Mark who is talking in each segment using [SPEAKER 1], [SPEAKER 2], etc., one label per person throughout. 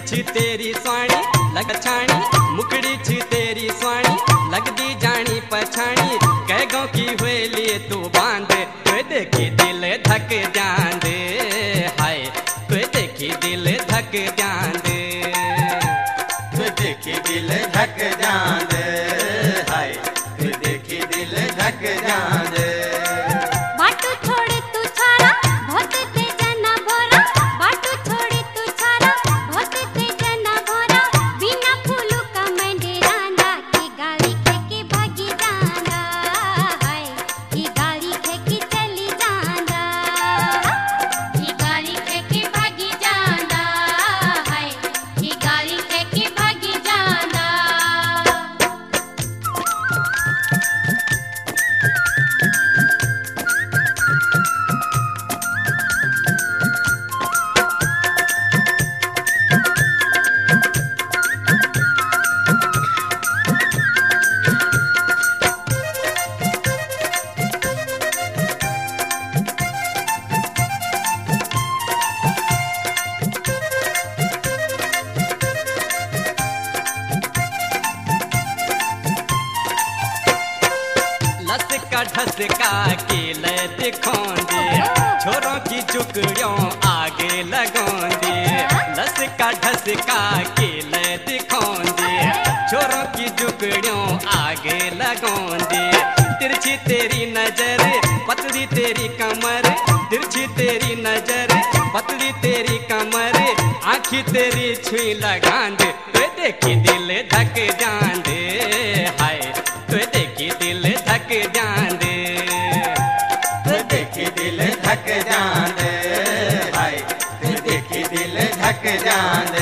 [SPEAKER 1] छी तेरी स्वाणी लग छाणी, मुखड़ी छी तेरी स्वाणी लगदी जानी पछाणी। कह गाँव की हुएली तू बांध, तो देखी दिल धक जांद, हाय तो देखी दिल धक जांद,
[SPEAKER 2] तो देखी दिल धक जांद, हाय तो देखी दिल धक जांद।
[SPEAKER 3] बाटू छोड़े तू छारा बहुत तेज ना भोरा, बाटू छोड़े तू छारा बहुत तेज ना भोरा। बिना फूलों का मंडराना की गाली के भागी जाना, हाय की गाली के चली जाना, की गाली के भागी जाना, हाय की गाली के भागी जाना।
[SPEAKER 1] लसका ढसका के ले दिखोंदे, छोरों की चुकड़ियों आगे लगोंदे। लसका ढसका के ले दिखोंदे, छोरों की चुकड़ियों आगे लगोंदे। तिरछी तेरी नजर पतली तेरी कमर, तिरछी तेरी नजर पतली तेरी कमर, आँखी तेरी छुई लगांद, तो देखी दिल धक जांद, हाय तो देखी दिल धक जांद,
[SPEAKER 2] तो देखी दिल धक जांद, हाय तो देखी दिल धक जांद।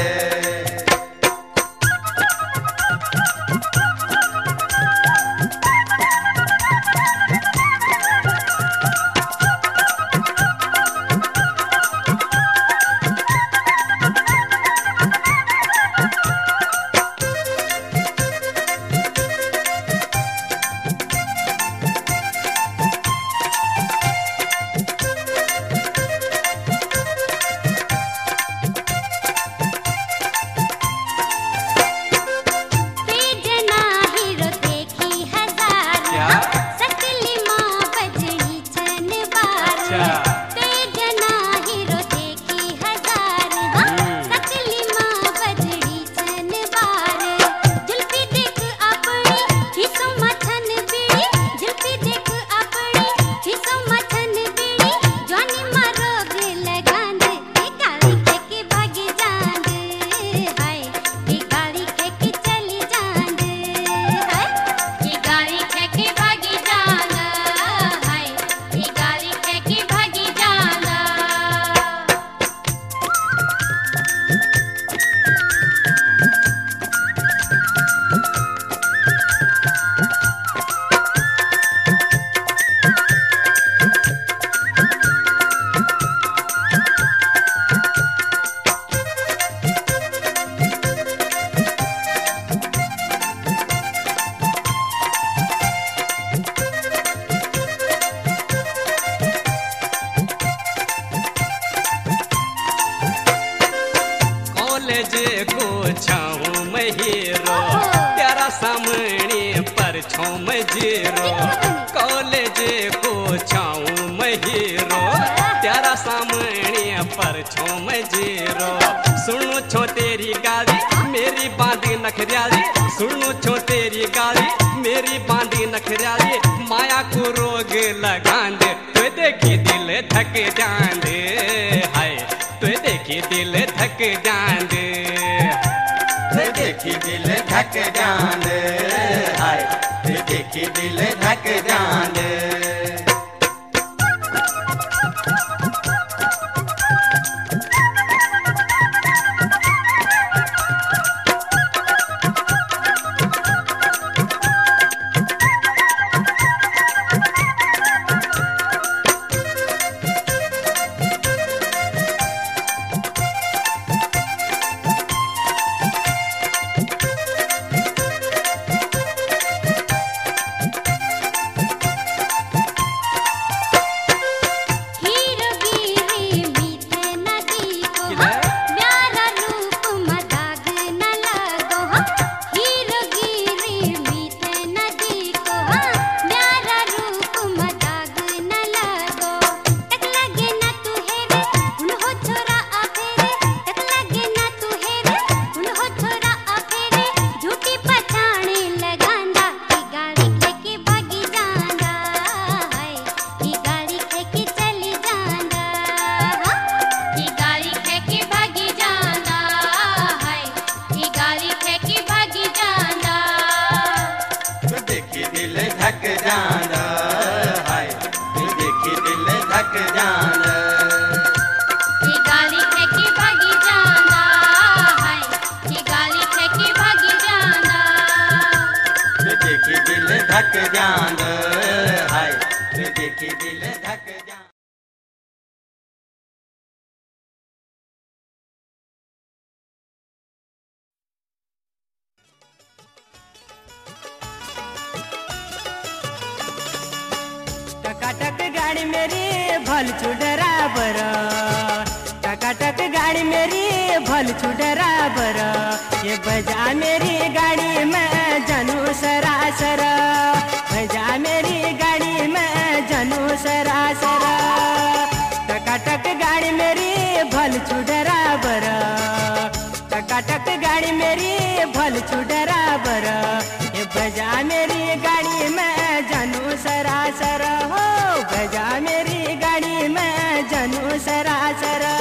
[SPEAKER 1] कॉलेज को छाऊं मैं हीरो, तेरा सामने पर छो मैं जीरो। कॉलेज को छाऊं मैं हीरो, तेरा सामने पर छो मैं जीरो। सुनो छो तेरी गाली मेरी बांधी नखरियाली, सुनो छो तेरी गाली मेरी बांधी नखरियाली। माया को रोग लगांद, तो देखी दिल धक जांद, हाय तो देखी दिल धक जांद,
[SPEAKER 2] तो देखी दिल धक जांद, हाय तो देखी दिल धक जांद। जान हाय रे देखी दिल धक जान।
[SPEAKER 4] टकाटक गाड़ी मेरी भल छुडरा बर, टकाटक गाड़ी मेरी भल छुडरा बर, ये बजा मेरी गाड़ी में जनू सरासर, बजा मेरी गाड़ी में जनू सरासर। टकाटक गाड़ी मेरी भल छुडरा बर, टकाटक गाड़ी मेरी भल छुडरा बर, ये बजा मेरी गाड़ी में जनू सरासर हो, बजा मेरी गाड़ी में जनू सरासर।